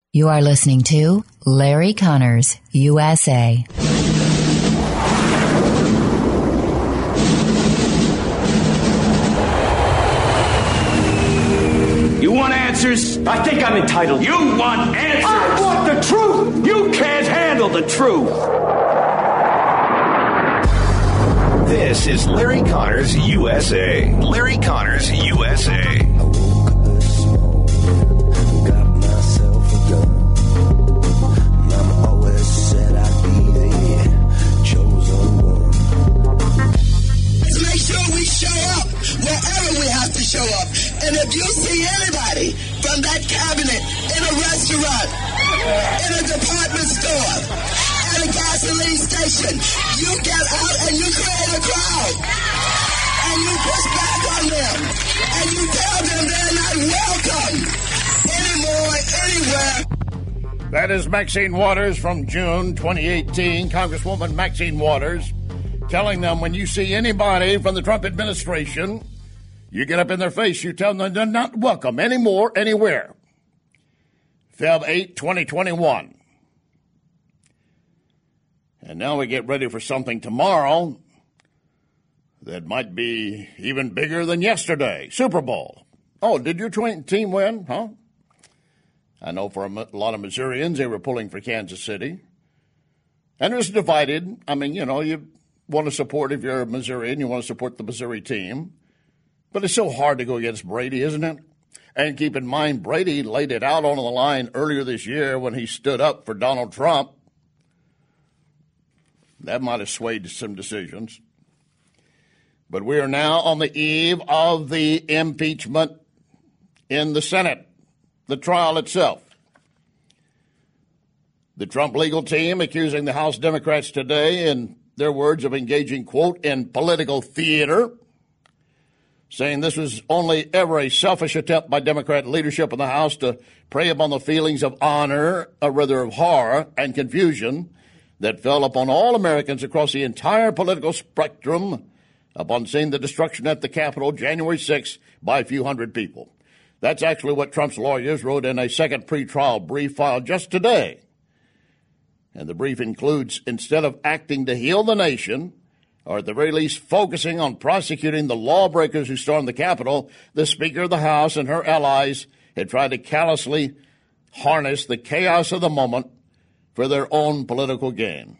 You are listening to Larry Connors, USA. You want answers? I think I'm entitled. You want answers? I want the truth! You can't handle the truth! This is Larry Connors, USA. Larry Connors, USA. Wherever we have to show up. And if you see anybody from that cabinet in a restaurant, in a department store, at a gasoline station, you get out and you create a crowd. And you push back on them. And you tell them they're not welcome anymore, anywhere. That is Maxine Waters from June 2018. Congresswoman Maxine Waters telling them when you see anybody from the Trump administration, you get up in their face, you tell them they're not welcome anymore, anywhere. Feb 8, 2021. And now we get ready for something tomorrow that might be even bigger than yesterday. Super Bowl. Oh, did your team win, huh? I know for a lot of Missourians, they were pulling for Kansas City. And it was divided. I mean, you know, you want to support, if you're a Missourian, you want to support the Missouri team. But it's so hard to go against Brady, isn't it? And keep in mind, Brady laid it out on the line earlier this year when he stood up for Donald Trump. That might have swayed some decisions. But we are now on the eve of the impeachment in the Senate, the trial itself. The Trump legal team accusing the House Democrats today, in their words, of engaging, quote, in political theater, saying this was only ever a selfish attempt by Democrat leadership in the House to prey upon the feelings of honor, or rather of horror and confusion that fell upon all Americans across the entire political spectrum upon seeing the destruction at the Capitol January 6th by a few hundred people. That's actually what Trump's lawyers wrote in a second pretrial brief filed just today. And the brief includes, instead of acting to heal the nation, or at the very least focusing on prosecuting the lawbreakers who stormed the Capitol, the Speaker of the House and her allies had tried to callously harness the chaos of the moment for their own political gain.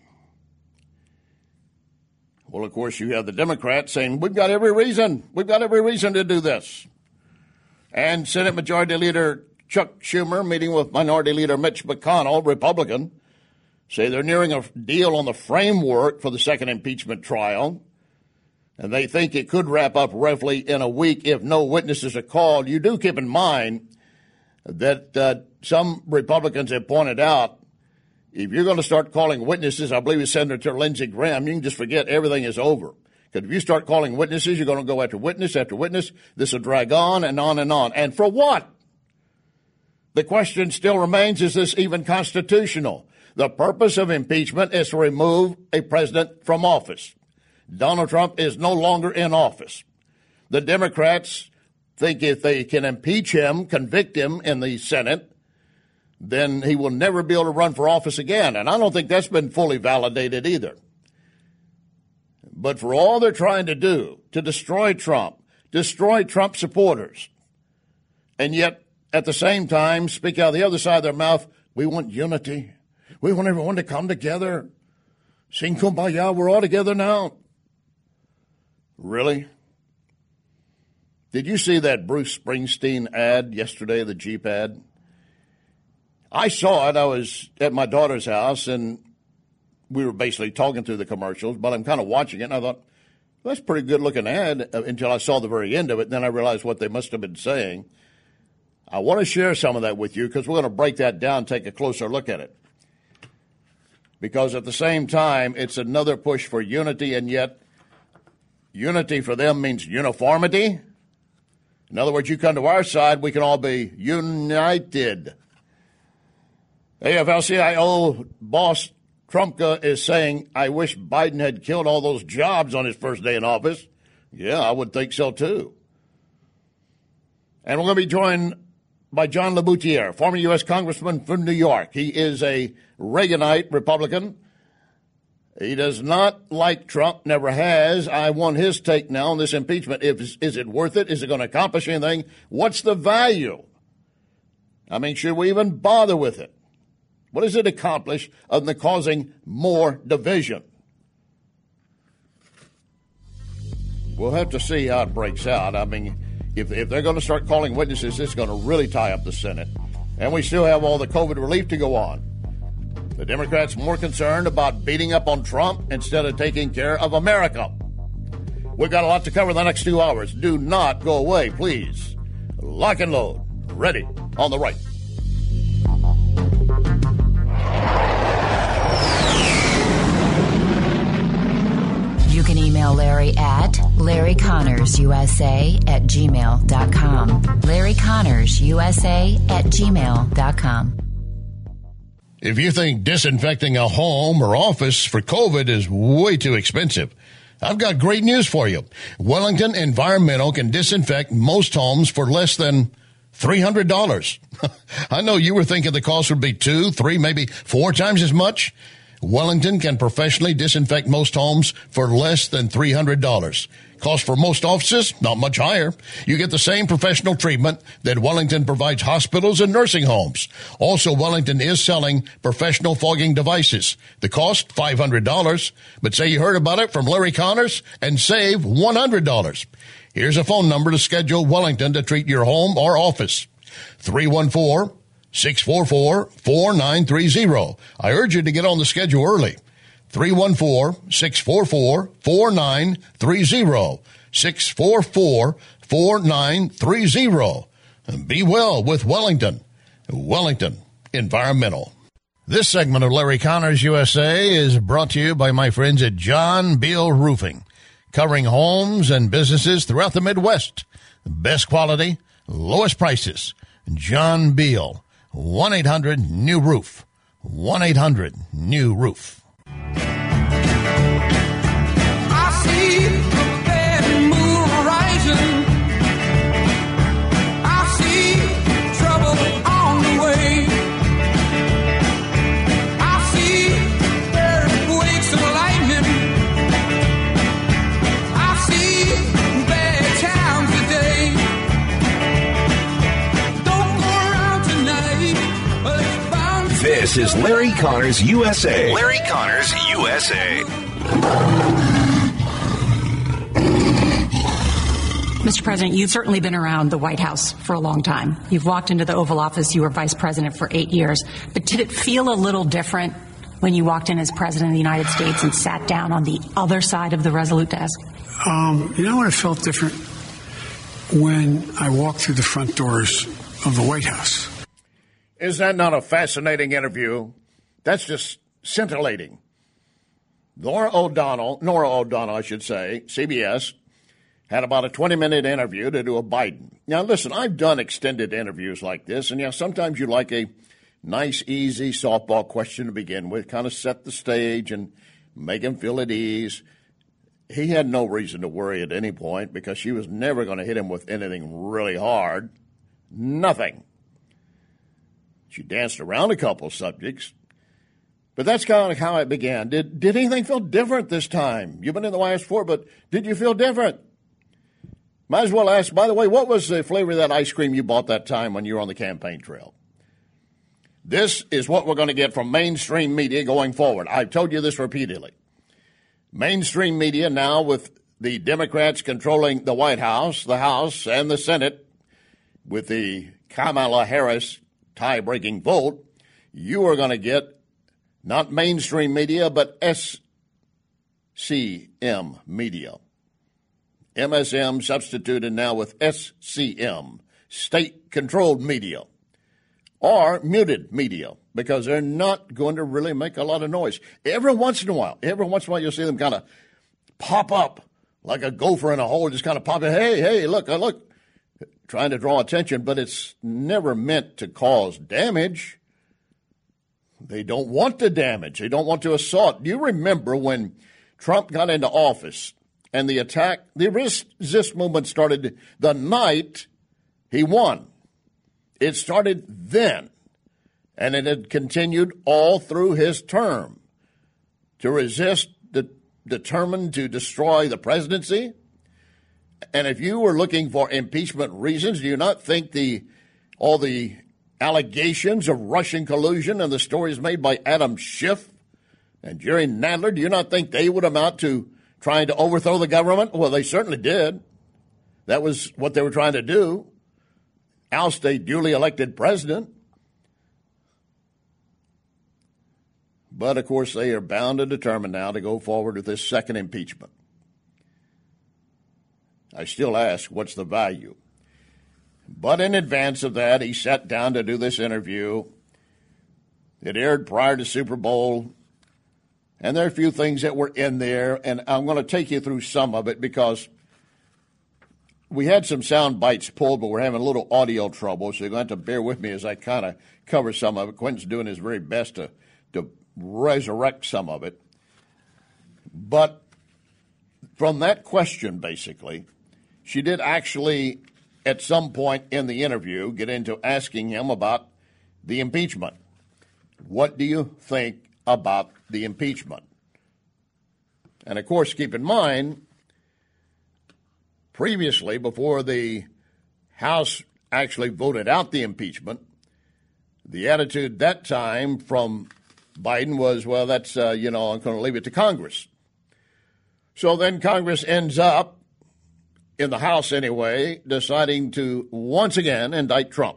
Well, of course, you have the Democrats saying, we've got every reason to do this. And Senate Majority Leader Chuck Schumer, meeting with Minority Leader Mitch McConnell, Republican, say they're nearing a deal on the framework for the second impeachment trial, and they think it could wrap up roughly in a week if no witnesses are called. You do keep in mind that some Republicans have pointed out, if you're going to start calling witnesses, I believe it's Senator Lindsey Graham, you can just forget everything is over. Because if you start calling witnesses, you're going to go after witness after witness. This will drag on and on and on. And for what? The question still remains, is this even constitutional? The purpose of impeachment is to remove a president from office. Donald Trump is no longer in office. The Democrats think if they can impeach him, convict him in the Senate, then he will never be able to run for office again. And I don't think that's been fully validated either. But for all they're trying to do to destroy Trump supporters, and yet at the same time speak out the other side of their mouth, we want unity. We want everyone to come together. Sing Kumbaya, we're all together now. Really? Did you see that Bruce Springsteen ad yesterday, the Jeep ad? I saw it. I was at my daughter's house, and we were basically talking through the commercials, but I'm kind of watching it, and I thought, well, that's a pretty good-looking ad until I saw the very end of it. Then I realized what they must have been saying. I want to share some of that with you because we're going to break that down and take a closer look at it. Because at the same time, it's another push for unity, and yet unity for them means uniformity. In other words, you come to our side, we can all be united. AFL-CIO boss Trumka is saying, I wish Biden had killed all those jobs on his first day in office. Yeah, I would think so too. And we're going to be joined by John LeBoutier, former U.S. Congressman from New York. He is a Reaganite Republican. He does not like Trump, never has. I want his take now on this impeachment. Is it worth it? Is it going to accomplish anything? What's the value? I mean, should we even bother with it? What does it accomplish other than causing more division? We'll have to see how it breaks out. I mean, if they're going to start calling witnesses, it's going to really tie up the Senate. And we still have all the COVID relief to go on. The Democrats more concerned about beating up on Trump instead of taking care of America. We've got a lot to cover in the next 2 hours. Do not go away, please. Lock and load. Ready on the right. You can email Larry at LarryConnorsUSA@gmail.com. LarryConnorsUSA@gmail.com. If you think disinfecting a home or office for COVID is way too expensive, I've got great news for you. Wellington Environmental can disinfect most homes for less than $300. I know you were thinking the cost would be 2, 3, maybe 4 times as much. Wellington can professionally disinfect most homes for less than $300. Cost for most offices, not much higher. You get the same professional treatment that Wellington provides hospitals and nursing homes. Also, Wellington is selling professional fogging devices. The cost, $500. But say you heard about it from Larry Connors and save $100. Here's a phone number to schedule Wellington to treat your home or office. 314-644-4930. I urge you to get on the schedule early. 314-644-4930. 644-4930. And be well with Wellington. Wellington Environmental. This segment of Larry Connors USA is brought to you by my friends at John Beal Roofing, covering homes and businesses throughout the Midwest. Best quality, lowest prices. John Beal, 1-800-NEW-ROOF. 1-800-NEW-ROOF. I see the bad moon rising. I see trouble on the way. I see earthquakes and lightning. I see bad times today. Don't go around tonight. This is Larry Connors USA. Larry Connors USA. Mr. President, you've certainly been around the White House for a long time. You've walked into the Oval Office. You were vice president for 8 years. But did it feel a little different when you walked in as president of the United States and sat down on the other side of the Resolute desk? You know what it felt different? When I walked through the front doors of the White House. Is that not a fascinating interview? That's just scintillating. Norah O'Donnell, I should say, CBS, had about a 20-minute interview to do a Biden. Now, listen, I've done extended interviews like this, and sometimes you like a nice, easy softball question to begin with, kind of set the stage and make him feel at ease. He had no reason to worry at any point because she was never going to hit him with anything really hard. Nothing. She danced around a couple of subjects, but that's kind of how it began. Did anything feel different this time? You've been in the White House before, but did you feel different? Might as well ask, by the way, what was the flavor of that ice cream you bought that time when you were on the campaign trail? This is what we're going to get from mainstream media going forward. I've told you this repeatedly. Mainstream media now, with the Democrats controlling the White House, the House, and the Senate, with the Kamala Harris tie-breaking vote, you are going to get not mainstream media, but SCM media. MSM substituted now with SCM, state-controlled media, or muted media, because they're not going to really make a lot of noise. Every once in a while, you'll see them kind of pop up like a gopher in a hole, just kind of pop in. Hey, look, trying to draw attention, but it's never meant to cause damage. They don't want to damage. They don't want to assault. Do you remember when Trump got into office and the resist movement started the night he won? It started then, and it had continued all through his term. To resist, determined to destroy the presidency. And if you were looking for impeachment reasons, do you not think all the allegations of Russian collusion and the stories made by Adam Schiff and Jerry Nadler, do you not think they would amount to trying to overthrow the government? Well, they certainly did. That was what they were trying to do, oust a duly elected president. But, of course, they are bound and determined now to go forward with this second impeachment. I still ask, what's the value? But in advance of that, he sat down to do this interview. It aired prior to Super Bowl, and there are a few things that were in there, and I'm going to take you through some of it because we had some sound bites pulled, but we're having a little audio trouble, so you're going to have to bear with me as I kind of cover some of it. Quentin's doing his very best to resurrect some of it. But from that question, basically, she did actually, at some point in the interview, get into asking him about the impeachment. What do you think about the impeachment? And, of course, keep in mind, previously, before the House actually voted out the impeachment, the attitude that time from Biden was, well, that's, I'm going to leave it to Congress. So then Congress ends up, in the House anyway, deciding to once again indict Trump.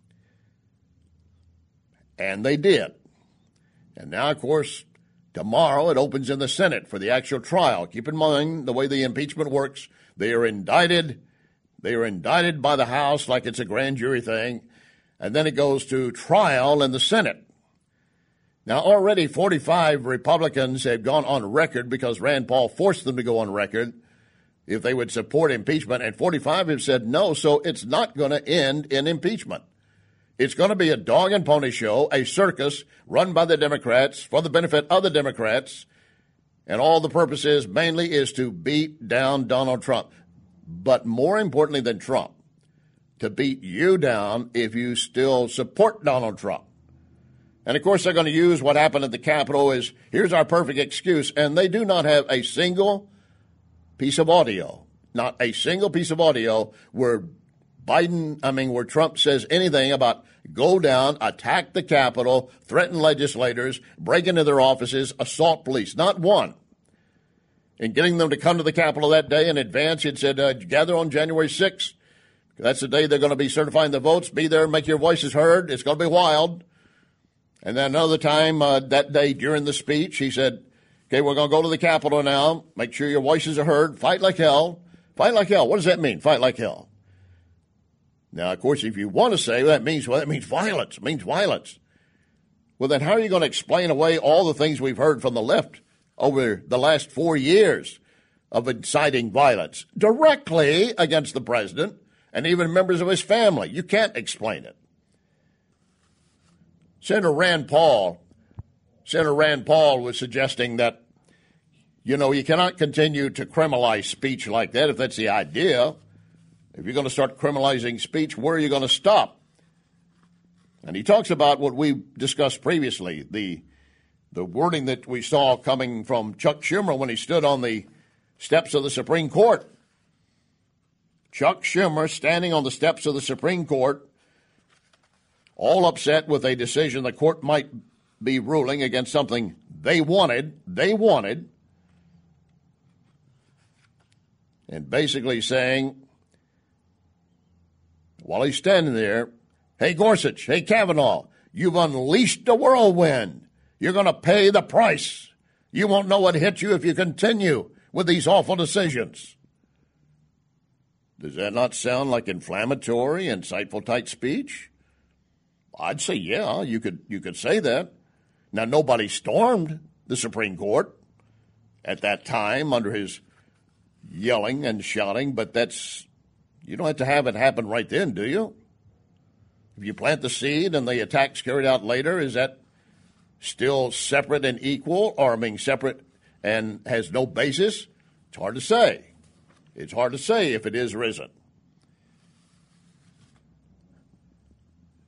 And they did. And now, of course, tomorrow it opens in the Senate for the actual trial. Keep in mind the way the impeachment works. They are indicted by the House like it's a grand jury thing, and then it goes to trial in the Senate. Now, already 45 Republicans have gone on record because Rand Paul forced them to go on record if they would support impeachment, and 45 have said no, so it's not going to end in impeachment. It's going to be a dog and pony show, a circus run by the Democrats for the benefit of the Democrats, and all the purpose is mainly is to beat down Donald Trump. But more importantly than Trump, to beat you down if you still support Donald Trump. And, of course, they're going to use what happened at the Capitol as, here's our perfect excuse. And they do not have a single piece of audio, not a single piece of audio where Trump says anything about go down, attack the Capitol, threaten legislators, break into their offices, assault police. Not one. And getting them to come to the Capitol that day in advance, it said, gather on January 6th. That's the day they're going to be certifying the votes. Be there, make your voices heard. It's going to be wild. And then another time that day during the speech, he said, okay, we're going to go to the Capitol now. Make sure your voices are heard. Fight like hell. Fight like hell. What does that mean, fight like hell? Now, of course, if you want to say that means violence. It means violence. Well, then how are you going to explain away all the things we've heard from the left over the last 4 years of inciting violence directly against the president and even members of his family? You can't explain it. Senator Rand Paul was suggesting that, you cannot continue to criminalize speech like that if that's the idea. If you're going to start criminalizing speech, where are you going to stop? And he talks about what we discussed previously, the wording that we saw coming from Chuck Schumer when he stood on the steps of the Supreme Court. Chuck Schumer standing on the steps of the Supreme Court, all upset with a decision the court might be ruling against something they wanted, and basically saying, while he's standing there, hey, Gorsuch, hey, Kavanaugh, you've unleashed a whirlwind. You're going to pay the price. You won't know what hit you if you continue with these awful decisions. Does that not sound like inflammatory, insightful type speech? I'd say, yeah, you could say that. Now, nobody stormed the Supreme Court at that time under his yelling and shouting, but you don't have to have it happen right then, do you? If you plant the seed and the attack's carried out later, is that still separate and equal, or separate and has no basis? It's hard to say. It's hard to say if it is or isn't.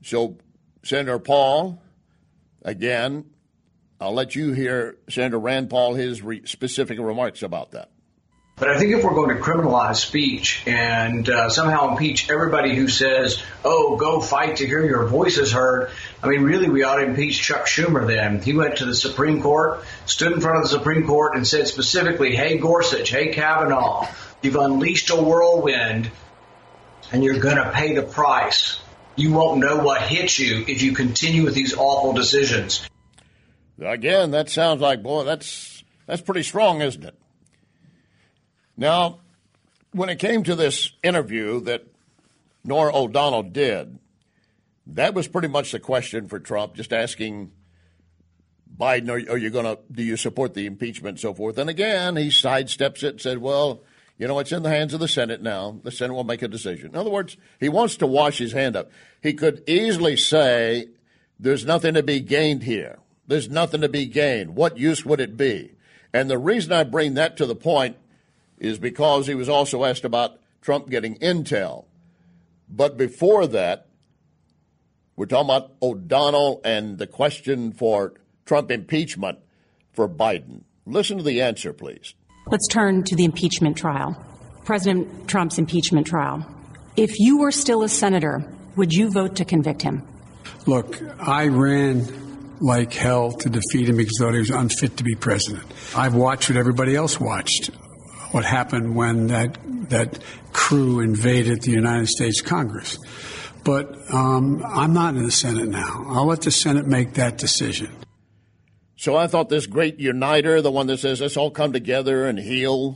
So, Senator Paul, again, I'll let you hear Senator Rand Paul, his specific remarks about that. But I think if we're going to criminalize speech and somehow impeach everybody who says, oh, go fight to hear your voices heard, I mean, really, we ought to impeach Chuck Schumer then. He went to the Supreme Court, stood in front of the Supreme Court and said specifically, hey, Gorsuch, hey, Kavanaugh, you've unleashed a whirlwind and you're going to pay the price. You won't know what hits you if you continue with these awful decisions. Again, that sounds like, boy, that's pretty strong, isn't it? Now, when it came to this interview that Norah O'Donnell did, that was pretty much the question for Trump, just asking Biden, do you support the impeachment and so forth? And again, he sidesteps it and said, well, it's in the hands of the Senate now. The Senate will make a decision. In other words, he wants to wash his hand up. He could easily say, there's nothing to be gained here. There's nothing to be gained. What use would it be? And the reason I bring that to the point is because he was also asked about Trump getting intel. But before that, we're talking about O'Donnell and the question for Trump impeachment for Biden. Listen to the answer, please. Let's turn to the impeachment trial, President Trump's impeachment trial. If you were still a senator, would you vote to convict him? Look, I ran like hell to defeat him because I thought he was unfit to be president. I've watched what everybody else watched, what happened when that crew invaded the United States Congress. But I'm not in the Senate now. I'll let the Senate make that decision. So I thought this great uniter, the one that says let's all come together and heal.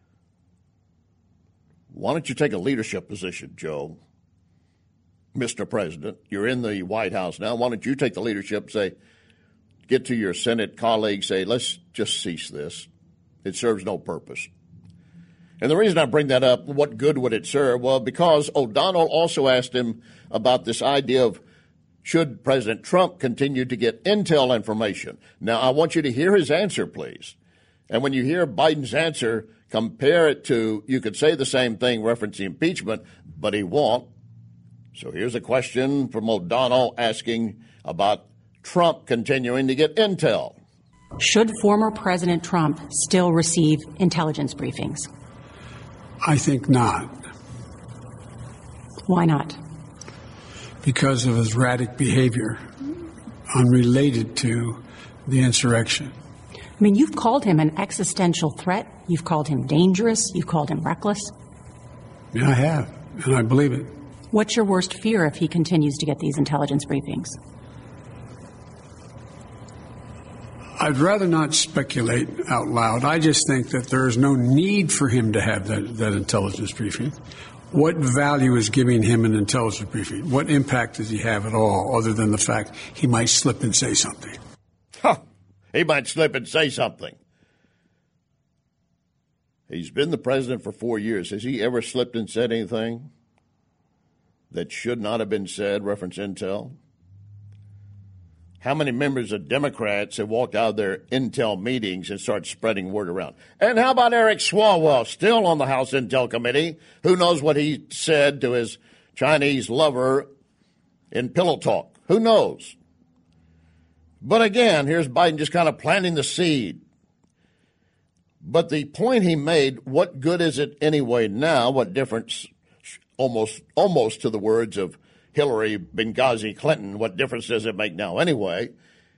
Why don't you take a leadership position, Joe? Mr. President, you're in the White House now. Why don't you take the leadership, say, get to your Senate colleagues, say, let's just cease this. It serves no purpose. And the reason I bring that up, what good would it serve? Well, because O'Donnell also asked him about this idea of should President Trump continue to get intel information. Now, I want you to hear his answer, please. And when you hear Biden's answer, compare it to, you could say the same thing, reference the impeachment, but he won't. So here's a question from O'Donnell asking about Trump continuing to get intel. Should former President Trump still receive intelligence briefings? I think not. Why not? Because of his erratic behavior unrelated to the insurrection. I mean, you've called him an existential threat. You've called him dangerous. You've called him reckless. Yeah, I have, and I believe it. What's your worst fear if he continues to get these intelligence briefings? I'd rather not speculate out loud. I just think that there is no need for him to have that intelligence briefing. What value is giving him an intelligence briefing? What impact does he have at all, other than the fact he might slip and say something? Huh. He might slip and say something. He's been the president for 4 years. Has he ever slipped and said anything that should not have been said, reference intel? How many members of Democrats have walked out of their intel meetings and started spreading word around? And how about Eric Swalwell, still on the House Intel Committee? Who knows what he said to his Chinese lover in Pillow Talk? Who knows? But again, here's Biden just kind of planting the seed. But the point he made, what good is it anyway now? What difference, almost to the words of Hillary Benghazi Clinton, what difference does it make now anyway?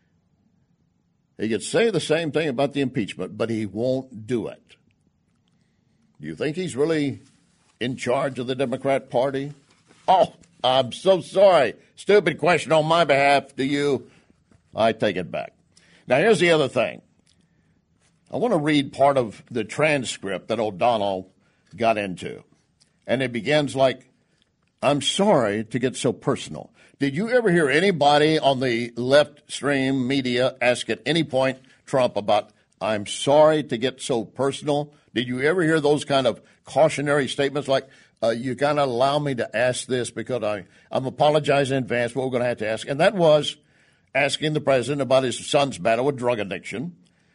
He could say the same thing about the impeachment, but he won't do it. Do you think he's really in charge of the Democrat Party? Oh, I'm so sorry. Stupid question on my behalf. Do you? I take it back. Now, here's the other thing. I want to read part of the transcript that O'Donnell got into. And it begins like, I'm sorry to get so personal. Did you ever hear anybody on the left stream media ask at any point Trump about, I'm sorry to get so personal? Did you ever hear those kind of cautionary statements like, you got to allow me to ask this because I'm apologizing in advance, but we're going to have to ask. And that was asking the president about his son's battle with drug addiction.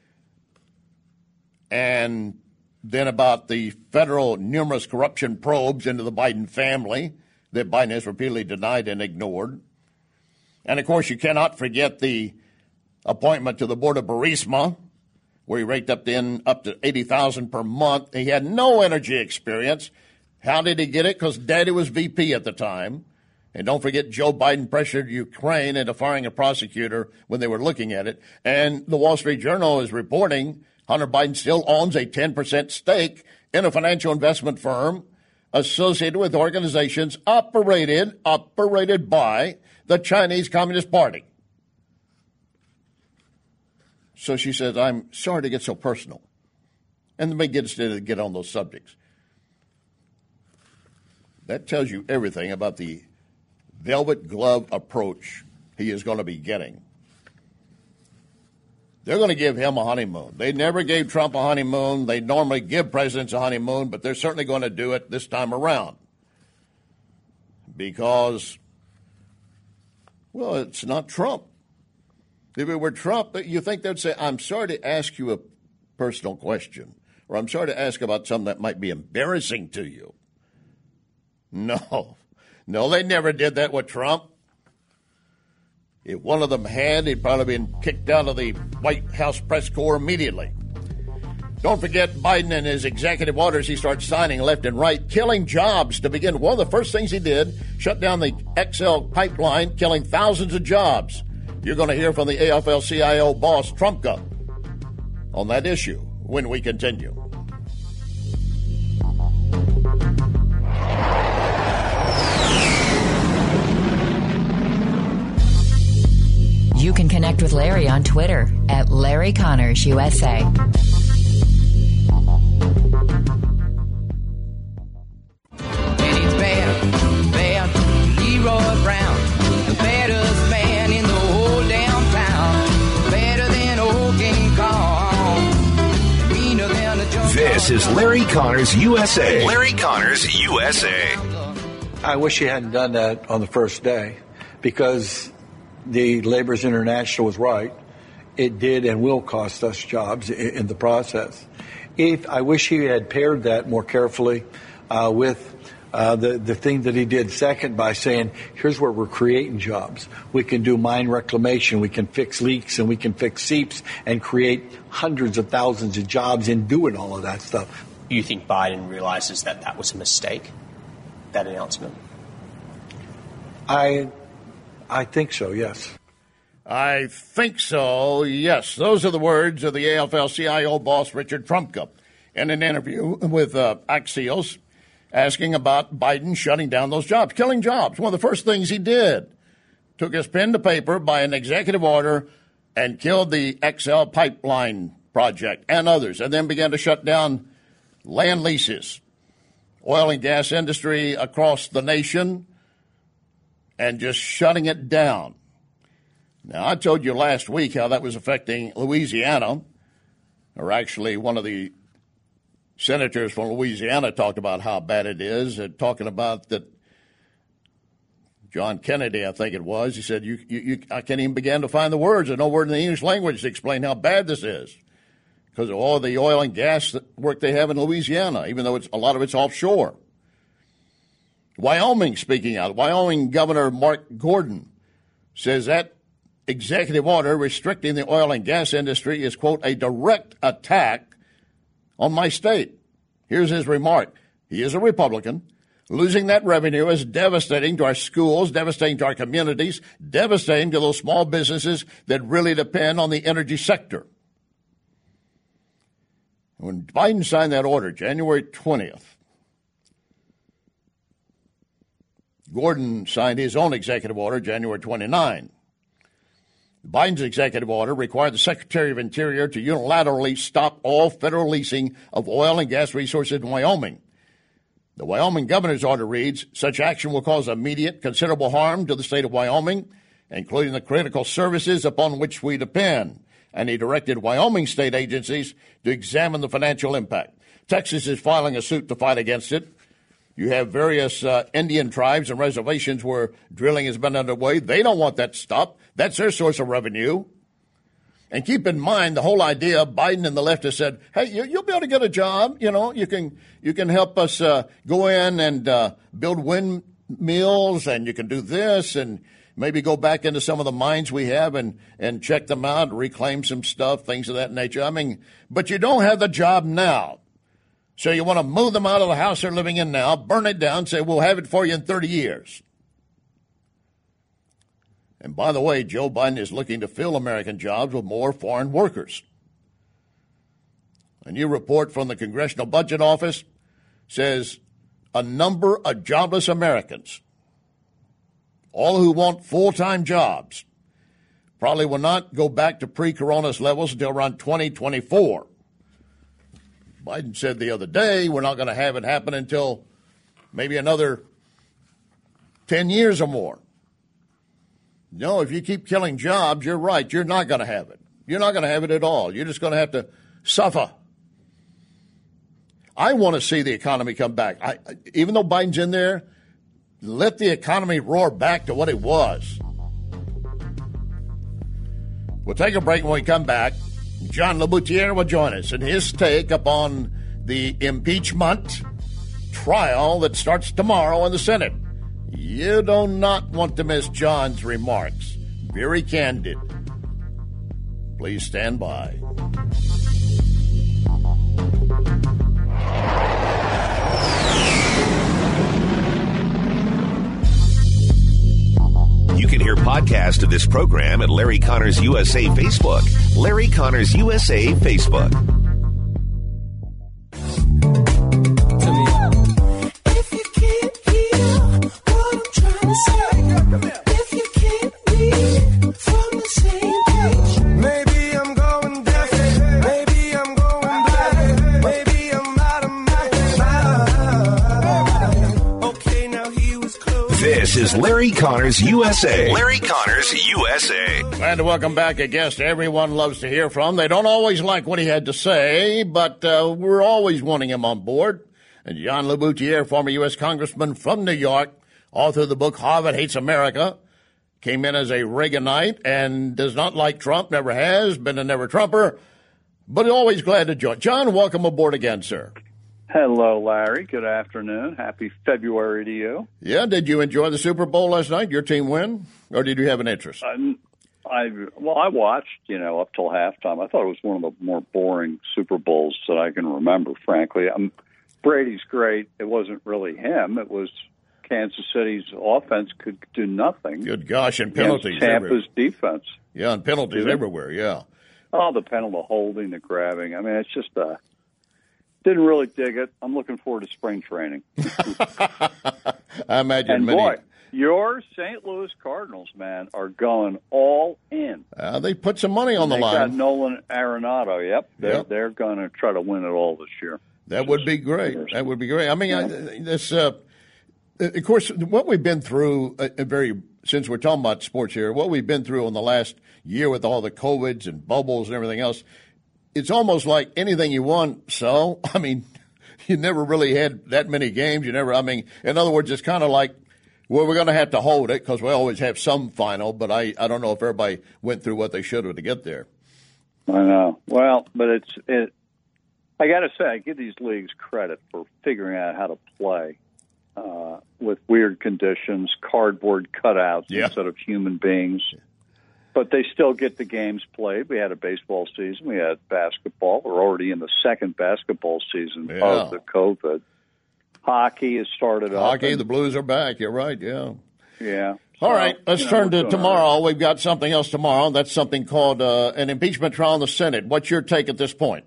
And then about the federal numerous corruption probes into the Biden family that Biden has repeatedly denied and ignored. And, of course, you cannot forget the appointment to the board of Burisma, where he raked up to $80,000 per month. He had no energy experience. How did he get it? Because Daddy was VP at the time. And don't forget, Joe Biden pressured Ukraine into firing a prosecutor when they were looking at it. And the Wall Street Journal is reporting Hunter Biden still owns a 10% stake in a financial investment firm associated with organizations operated by the Chinese Communist Party. So she says, I'm sorry to get so personal. And the big get on those subjects. That tells you everything about the velvet glove approach he is going to be getting. They're going to give him a honeymoon. They never gave Trump a honeymoon. They normally give presidents a honeymoon, but they're certainly going to do it this time around. Because, well, it's not Trump. If it were Trump, you think they'd say, I'm sorry to ask you a personal question, or I'm sorry to ask about something that might be embarrassing to you. No, they never did that with Trump. If one of them had, he'd probably been kicked out of the White House press corps immediately. Don't forget Biden and his executive orders he starts signing left and right, killing jobs to begin. One of the first things he did, shut down the XL pipeline, killing thousands of jobs. You're going to hear from the AFL-CIO boss, Trumka, on that issue when we continue. You can connect with Larry on Twitter at Larry Connors USA. And it's bad, Leroy Brown, the baddest man in the whole damn town. Better than old King Kong, meaner than a jungle. This is Larry Connors USA. Larry Connors USA. I wish he hadn't done that on the first day, because the Laborers International was right. It did and will cost us jobs in the process. I wish he had paired that more carefully with the thing that he did second by saying, here's where we're creating jobs. We can do mine reclamation, we can fix leaks, and we can fix seeps and create hundreds of thousands of jobs in doing all of that stuff. You think Biden realizes that that was a mistake, that announcement? I think so, yes. I think so, yes. Those are the words of the AFL-CIO boss, Richard Trumka, in an interview with Axios, asking about Biden shutting down those jobs, killing jobs. One of the first things he did, took his pen to paper by an executive order and killed the XL pipeline project and others, and then began to shut down land leases, oil and gas industry across the nation, and just shutting it down. Now, I told you last week how that was affecting Louisiana, or actually one of the senators from Louisiana talked about how bad it is, and talking about that John Kennedy, I think it was, he said, I can't even begin to find the words. There's no word in the English language to explain how bad this is because of all the oil and gas work they have in Louisiana, even though a lot of it's offshore. Wyoming, speaking out, Wyoming Governor Mark Gordon says that executive order restricting the oil and gas industry is, quote, a direct attack on my state. Here's his remark. He is a Republican. Losing that revenue is devastating to our schools, devastating to our communities, devastating to those small businesses that really depend on the energy sector. When Biden signed that order, January 20th, Gordon signed his own executive order, January 29. Biden's executive order required the Secretary of Interior to unilaterally stop all federal leasing of oil and gas resources in Wyoming. The Wyoming governor's order reads, such action will cause immediate, considerable harm to the state of Wyoming, including the critical services upon which we depend. And he directed Wyoming state agencies to examine the financial impact. Texas is filing a suit to fight against it. You have various Indian tribes and reservations where drilling has been underway. They don't want that stopped. That's their source of revenue. And keep in mind the whole idea, Biden and the left have said, hey, you'll be able to get a job. You know, you can help us go in and build windmills, and you can do this, and maybe go back into some of the mines we have and check them out, reclaim some stuff, things of that nature. I mean, but you don't have the job now. So you want to move them out of the house they're living in now, burn it down, say, we'll have it for you in 30 years. And by the way, Joe Biden is looking to fill American jobs with more foreign workers. A new report from the Congressional Budget Office says a number of jobless Americans, all who want full-time jobs, probably will not go back to pre-coronavirus levels until around 2024. Biden said the other day we're not going to have it happen until maybe another 10 years or more. No, if you keep killing jobs, you're right. You're not going to have it. You're not going to have it at all. You're just going to have to suffer. I want to see the economy come back. Even though Biden's in there, let the economy roar back to what it was. We'll take a break. When we come back, John LeBoutier will join us and his take upon the impeachment trial that starts tomorrow in the Senate. You do not want to miss John's remarks. Very candid. Please stand by. You can hear podcast of this program at Larry Connors USA Facebook. Larry Connors USA Facebook. This is Larry Connors USA. Larry Connors USA. Glad to welcome back a guest everyone loves to hear from. They don't always like what he had to say, but we're always wanting him on board. And John LeBoutier, former U.S. Congressman from New York, author of the book Harvard Hates America, came in as a Reaganite and does not like Trump, never has, been a never Trumper, but always glad to join. John, welcome aboard again, sir. Hello, Larry. Good afternoon. Happy February to you. Yeah, did you enjoy the Super Bowl last night? Your team win? Or did you have an interest? I watched, up till halftime. I thought it was one of the more boring Super Bowls that I can remember, frankly. Brady's great. It wasn't really him. It was Kansas City's offense could do nothing. Good gosh, and penalties. Tampa's defense. Yeah, and penalties everywhere, yeah. Oh, the penalty, the holding, the grabbing. I mean, it's just didn't really dig it. I'm looking forward to spring training. I imagine and many. Boy, your St. Louis Cardinals, man, are going all in. They put some money on the line. They got Nolan Arenado. Yep. They're going to try to win it all this year. That would be great. That would be great. I mean, of course, what we've been through, since we're talking about sports here, what we've been through in the last year with all the COVIDs and bubbles and everything else, it's almost like anything you want. So, I mean, you never really had that many games. In other words, it's kind of like, well, we're going to have to hold it because we always have some final, but I don't know if everybody went through what they should have to get there. I know. Well, but I got to say, I give these leagues credit for figuring out how to play with weird conditions, cardboard cutouts instead of human beings. But they still get the games played. We had a baseball season. We had basketball. We're already in the second basketball season of the COVID. Hockey has started up. Hockey, the Blues are back. You're right, yeah. Yeah. All right, let's turn to tomorrow. We've got something else tomorrow. That's something called an impeachment trial in the Senate. What's your take at this point?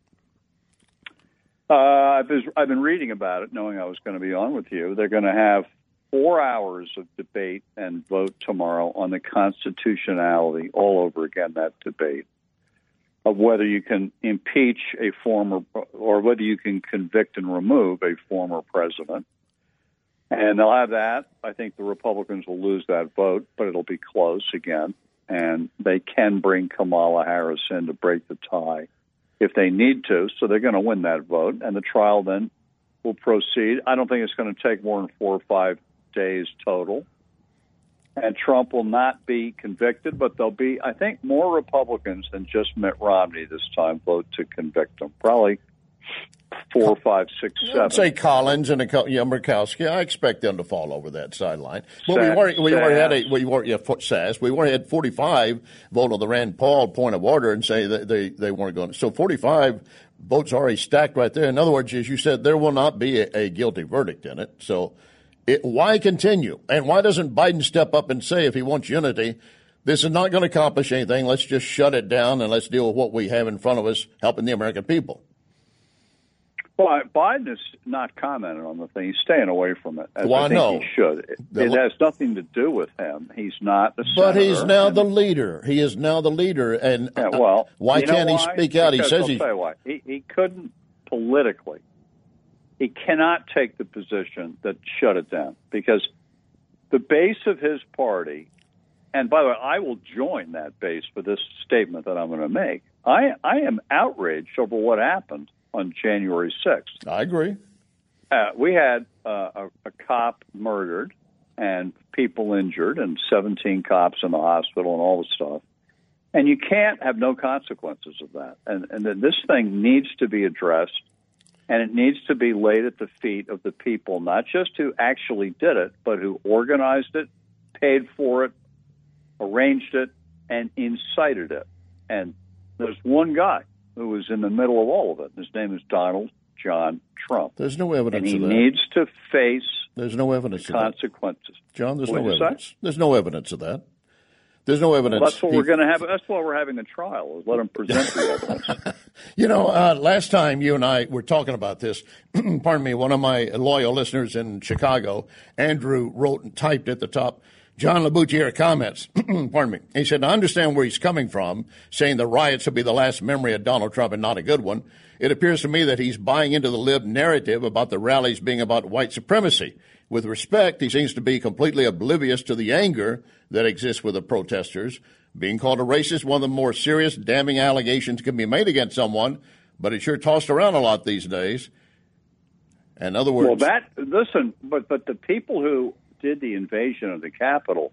I've been reading about it, knowing I was going to be on with you. They're going to have 4 hours of debate and vote tomorrow on the constitutionality, all over again, that debate, of whether you can impeach a former or whether you can convict and remove a former president. And they'll have that. I think the Republicans will lose that vote, but it'll be close again. And they can bring Kamala Harris in to break the tie if they need to. So they're going to win that vote. And the trial then will proceed. I don't think it's going to take more than 4 or 5 days total. And Trump will not be convicted, but there'll be, I think, more Republicans than just Mitt Romney this time vote to convict him. Probably 4, 5, 6, 7. I'd say Collins and Murkowski. I expect them to fall over that sideline. Well, we already had 45 vote on the Rand Paul point of order and say that they weren't going. So 45 votes already stacked right there. In other words, as you said, there will not be a guilty verdict in it. So why continue? And why doesn't Biden step up and say, if he wants unity, this is not going to accomplish anything. Let's just shut it down and let's deal with what we have in front of us, helping the American people. Well, Biden is not commenting on the thing. He's staying away from it. Well, I think he should. It has nothing to do with him. He's not the senator. But he's now the leader. He is now the leader. And why can't he speak out? Because he says I'll tell you why. He couldn't politically. He cannot take the position that shut it down because the base of his party, and by the way, I will join that base for this statement that I'm going to make. I am outraged over what happened on January 6th. I agree. We had a cop murdered and people injured and 17 cops in the hospital and all the stuff. And you can't have no consequences of that. And this thing needs to be addressed, and it needs to be laid at the feet of the people, not just who actually did it, but who organized it, paid for it, arranged it, and incited it. And there's one guy who was in the middle of all of it. His name is Donald John Trump. There's no evidence of that. And he needs to face there's no evidence the consequences. John, there's no evidence. There's no evidence of that. There's no evidence. Well, that's what we're going to have. That's why we're having the trial, is let him present the evidence. Last time you and I were talking about this, pardon me, one of my loyal listeners in Chicago, Andrew, wrote and typed at the top, John LaBouche comments, pardon me. He said, I understand where he's coming from, saying the riots will be the last memory of Donald Trump and not a good one. It appears to me that he's buying into the lib narrative about the rallies being about white supremacy. With respect, he seems to be completely oblivious to the anger that exists with the protesters. Being called a racist, one of the more serious, damning allegations can be made against someone, but it's sure tossed around a lot these days. In other words... Well, but the people who did the invasion of the Capitol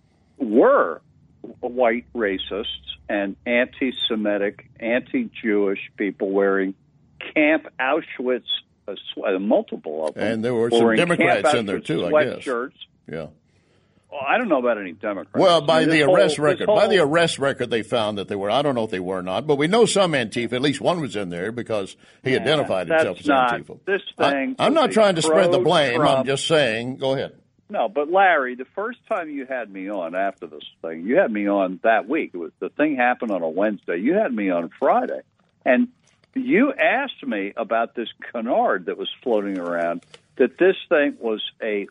were white racists and anti-Semitic, anti-Jewish people wearing Camp Auschwitz, multiple of them. And there were some Democrats in there, too, I guess. Shirts. Yeah. Well, I don't know about any Democrats. Well, by the arrest record, they found that they were. I don't know if they were or not, but we know some Antifa. At least one was in there because he identified himself as Antifa. This thing. I'm not trying to spread the blame. I'm just saying. Go ahead. No, but Larry, the first time you had me on after this thing, you had me on that week. The thing happened on a Wednesday. You had me on Friday, and you asked me about this canard that was floating around, that this thing was a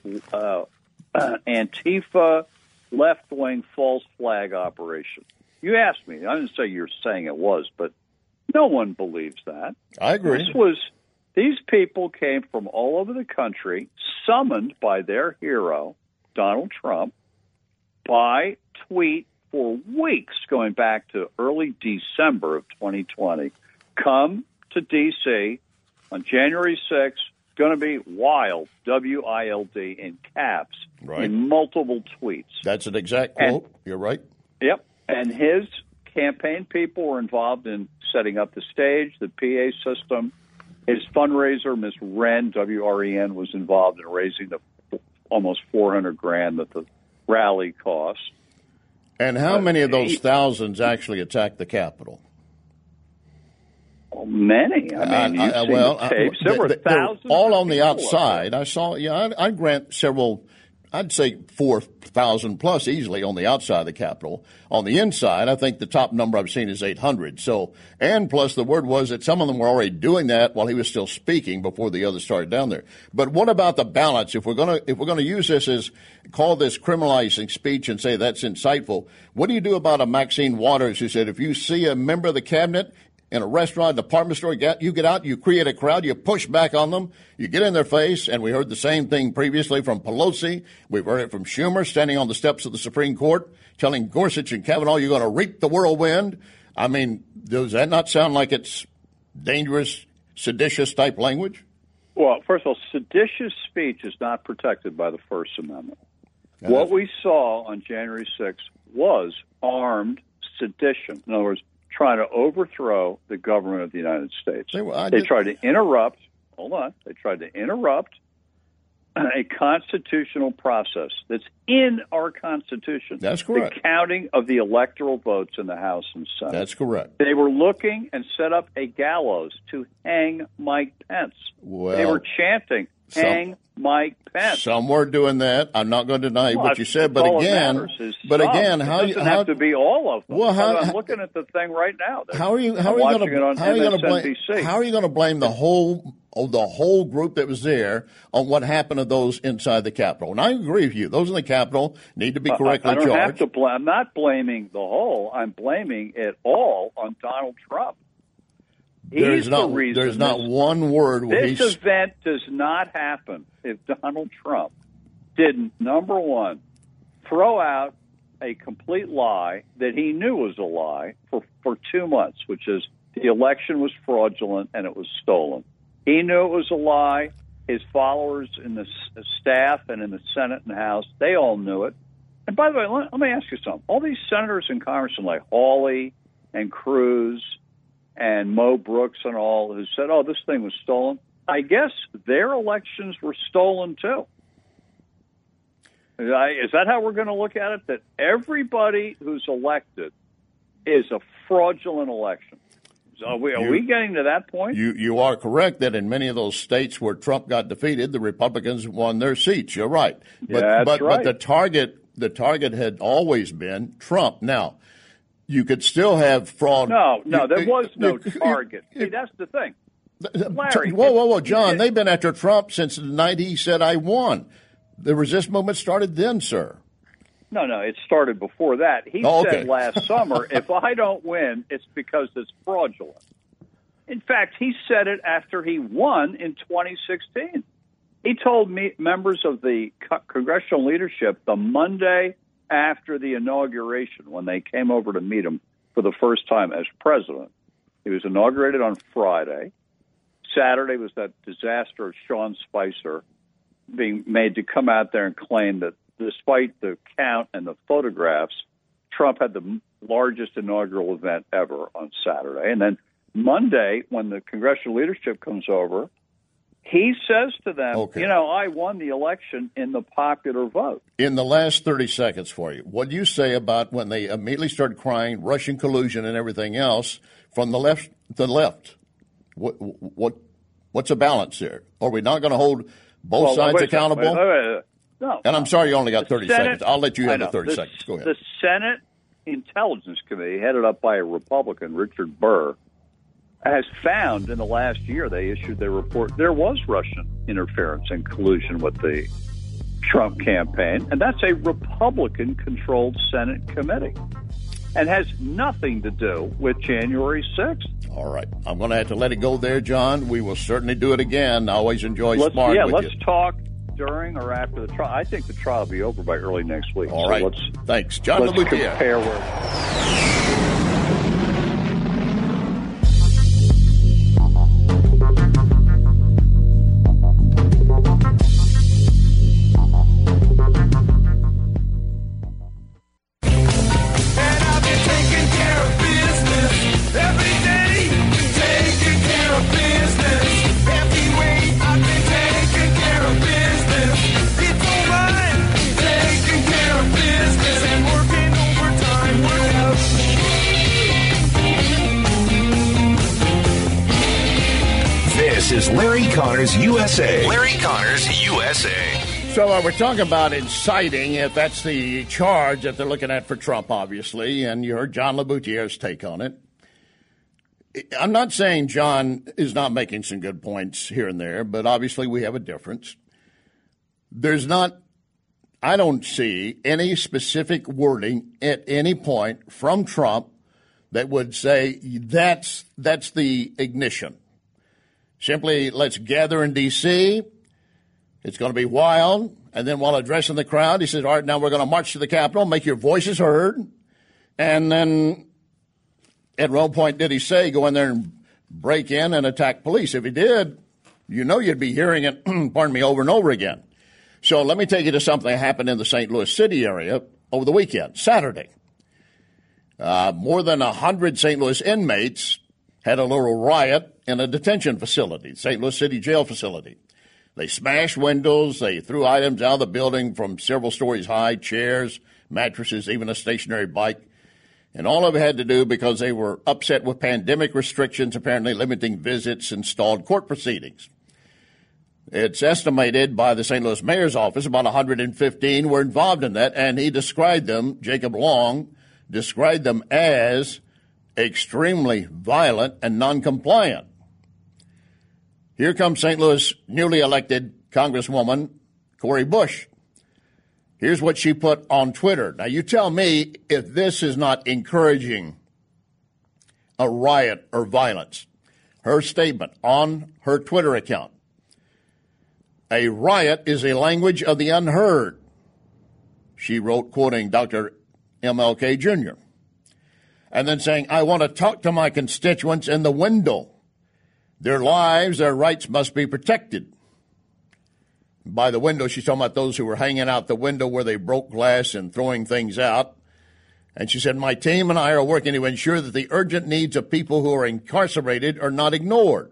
Antifa left-wing false flag operation. You asked me. I didn't say you're saying it was, but no one believes that. I agree. These people came from all over the country, summoned by their hero, Donald Trump, by tweet for weeks, going back to early December of 2020. Come to D.C. on January 6th. It's going to be wild, W-I-L-D, in caps, right, in multiple tweets. That's an exact quote. You're right. Yep. And his campaign people were involved in setting up the stage, the PA system. His fundraiser, Ms. Wren, W-R-E-N, was involved in raising the almost $400,000 that the rally cost. And how many of those thousands actually attacked the Capitol? Well, many. I mean, you've seen the tapes. There were thousands. All on the outside. I saw. Yeah, I'd grant several. I'd say 4,000 plus easily on the outside of the Capitol. On the inside, I think the top number I've seen is 800. So, and plus the word was that some of them were already doing that while he was still speaking before the others started down there. But what about the balance? If we're gonna use this as call this criminalizing speech and say that's insightful, what do you do about a Maxine Waters who said if you see a member of the cabinet in a restaurant, department store, you get out, you create a crowd, you push back on them, you get in their face, and we heard the same thing previously from Pelosi. We've heard it from Schumer standing on the steps of the Supreme Court telling Gorsuch and Kavanaugh, you're going to reap the whirlwind. I mean, does that not sound like it's dangerous, seditious type language? Well, first of all, seditious speech is not protected by the First Amendment. What we saw on January 6th was armed sedition. In other words, trying to overthrow the government of the United States. They tried to interrupt. Hold on. They tried to interrupt a constitutional process that's in our Constitution. That's correct. The counting of the electoral votes in the House and Senate. That's correct. They were looking and set up a gallows to hang Mike Pence. Well, they were chanting, hang Mike Pence. Some were doing that. I'm not going to deny what you said, but again, how it doesn't have to be all of them. Well, I'm looking at the thing right now. How are you going to blame the whole group that was there on what happened to those inside the Capitol? And I agree with you; those in the Capitol need to be correctly charged. I don't have to blame. I'm not blaming the whole. I'm blaming it all on Donald Trump. There's not one word where this event does not happen if Donald Trump didn't, number one, throw out a complete lie that he knew was a lie for 2 months, which is the election was fraudulent and it was stolen. He knew it was a lie. His followers in the staff and in the Senate and House, they all knew it. And by the way, let me ask you something. All these senators and congressmen like Hawley and Cruz and Mo Brooks and all who said, this thing was stolen, I guess their elections were stolen too. Is that how we're going to look at it? That everybody who's elected is a fraudulent election? Are we getting to that point? You are correct that in many of those states where Trump got defeated, the Republicans won their seats. You're right. But the target had always been Trump. Now, you could still have fraud. No, there was no target. See, that's the thing. Larry. Whoa, John, they've been after Trump since the night he said, I won. The resist movement started then, sir. No, it started before that. He said last summer, if I don't win, it's because it's fraudulent. In fact, he said it after he won in 2016. He told members of the congressional leadership the Monday after the inauguration, when they came over to meet him for the first time as president. He was inaugurated on Friday. Saturday was that disaster of Sean Spicer being made to come out there and claim that despite the count and the photographs, Trump had the largest inaugural event ever on Saturday. And then Monday, when the congressional leadership comes over, he says to them, I won the election in the popular vote. In the last 30 seconds for you, what do you say about when they immediately started crying Russian collusion and everything else from the left to the left? What's a balance there? Are we not going to hold both sides accountable? No. And I'm sorry you only got 30 seconds. I'll let you have the 30 seconds. Go ahead. The Senate Intelligence Committee, headed up by a Republican, Richard Burr, has found in the last year they issued their report there was Russian interference and collusion with the Trump campaign, and that's a Republican-controlled Senate committee and has nothing to do with January 6th. All right. I'm going to have to let it go there, John. We will certainly do it again. I always enjoy sparring with you. Let's talk during or after the trial. I think the trial will be over by early next week. All right. Thanks. John Let's compare This is Larry Connors USA. Larry Connors USA. So we're talking about inciting, if that's the charge that they're looking at for Trump, obviously, and you heard John LaBoutier's take on it. I'm not saying John is not making some good points here and there, but obviously we have a difference. I don't see any specific wording at any point from Trump that would say that's the ignition. Simply, let's gather in D.C., it's going to be wild. And then while addressing the crowd, he says, all right, now we're going to march to the Capitol, make your voices heard. And then at no point did he say go in there and break in and attack police. If he did, you'd be hearing it, over and over again. So let me take you to something that happened in the St. Louis City area over the weekend, Saturday. More than 100 St. Louis inmates had a little riot in a detention facility, St. Louis City Jail facility. They smashed windows. They threw items out of the building from several stories high, chairs, mattresses, even a stationary bike. And all of it had to do because they were upset with pandemic restrictions, apparently limiting visits and stalled court proceedings. It's estimated by the St. Louis mayor's office about 115 were involved in that, and he described them, Jacob Long, described them as extremely violent and non-compliant. Here comes St. Louis newly elected Congresswoman Cori Bush. Here's what she put on Twitter. Now, you tell me if this is not encouraging a riot or violence. Her statement on her Twitter account. A riot is a language of the unheard, she wrote, quoting Dr. MLK Jr. And then saying, I want to talk to my constituents in the window. Their lives, their rights must be protected. By the window, she's talking about those who were hanging out the window where they broke glass and throwing things out. And she said, my team and I are working to ensure that the urgent needs of people who are incarcerated are not ignored.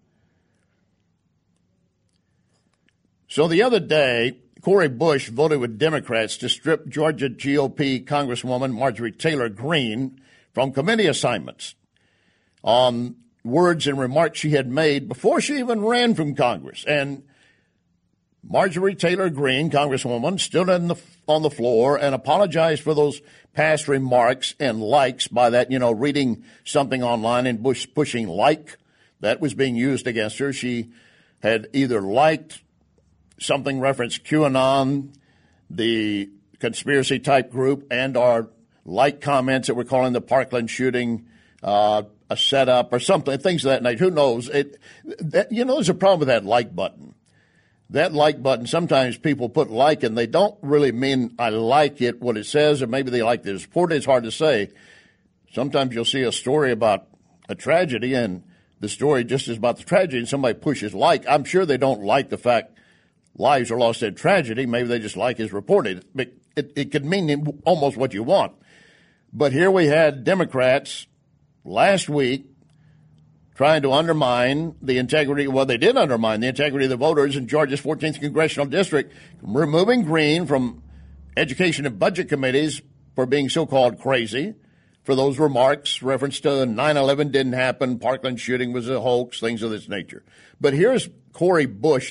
So the other day, Cori Bush voted with Democrats to strip Georgia GOP Congresswoman Marjorie Taylor Greene from committee assignments on words and remarks she had made before she even ran from Congress. And Marjorie Taylor Greene, Congresswoman, stood on the floor and apologized for those past remarks and likes by that, reading something online and Bush pushing like. That was being used against her. She had either liked something referenced QAnon, the conspiracy type group, and our like comments that we're calling the Parkland shooting a setup or something, things of that nature. Who knows? There's a problem with that like button. That like button, sometimes people put like and they don't really mean I like it, what it says, or maybe they like the support. It's hard to say. Sometimes you'll see a story about a tragedy and the story just is about the tragedy and somebody pushes like. I'm sure they don't like the fact lives are lost in tragedy. Maybe they just like is reported. But it could mean almost what you want. But here we had Democrats last week trying to undermine the integrity. Well, they did undermine the integrity of the voters in Georgia's 14th Congressional District, removing Greene from education and budget committees for being so-called crazy, for those remarks, reference to 9/11 didn't happen, Parkland shooting was a hoax, things of this nature. But here's Cori Bush,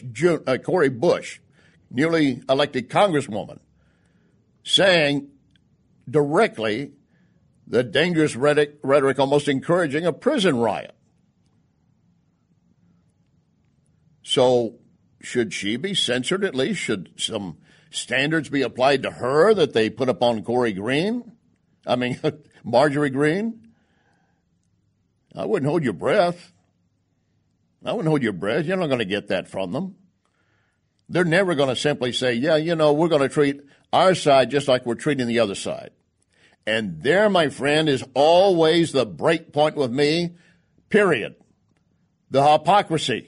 newly elected Congresswoman, saying directly the dangerous rhetoric almost encouraging a prison riot. So should she be censored at least? Should some standards be applied to her that they put upon Marjorie Greene? I wouldn't hold your breath. You're not going to get that from them. They're never going to simply say, we're going to treat our side just like we're treating the other side. And there, my friend, is always the break point with me, period. The hypocrisy.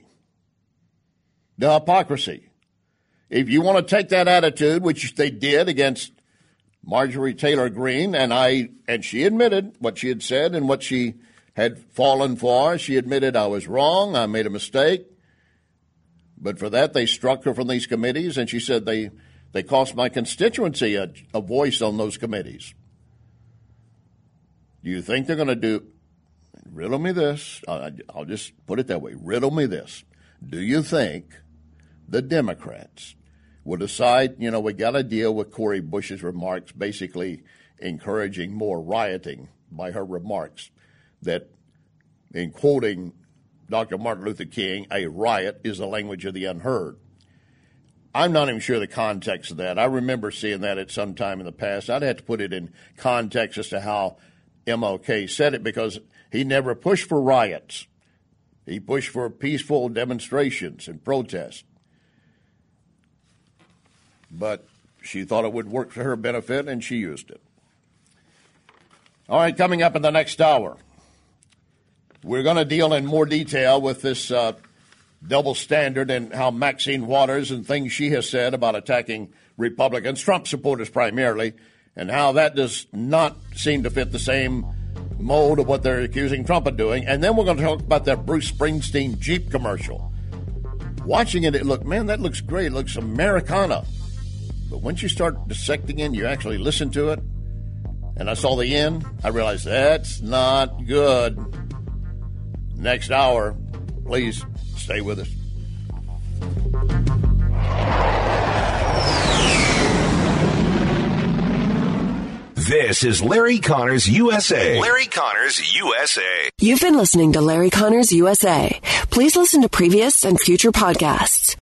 If you want to take that attitude, which they did against Marjorie Taylor Greene, and she admitted what she had said and what she had fallen for. She admitted, I was wrong, I made a mistake. But for that, they struck her from these committees, and she said they cost my constituency a voice on those committees. Do you think they're going to do, riddle me this, I'll just put it that way, riddle me this. Do you think the Democrats will decide, we got to deal with Cori Bush's remarks, basically encouraging more rioting by her remarks, that in quoting Dr. Martin Luther King, a riot is the language of the unheard. I'm not even sure the context of that. I remember seeing that at some time in the past. I'd have to put it in context as to how MLK said it, because he never pushed for riots. He pushed for peaceful demonstrations and protests. But she thought it would work for her benefit, and she used it. All right, coming up in the next hour, we're going to deal in more detail with this double standard and how Maxine Waters and things she has said about attacking Republicans, Trump supporters primarily, and how that does not seem to fit the same mold of what they're accusing Trump of doing. And then we're going to talk about that Bruce Springsteen Jeep commercial. Watching it, that looks great. It looks Americana. But once you start dissecting it, you actually listen to it, and I saw the end, I realized that's not good. Next hour, please stay with us. This is Larry Connors USA. Larry Connors USA. You've been listening to Larry Connors USA. Please listen to previous and future podcasts.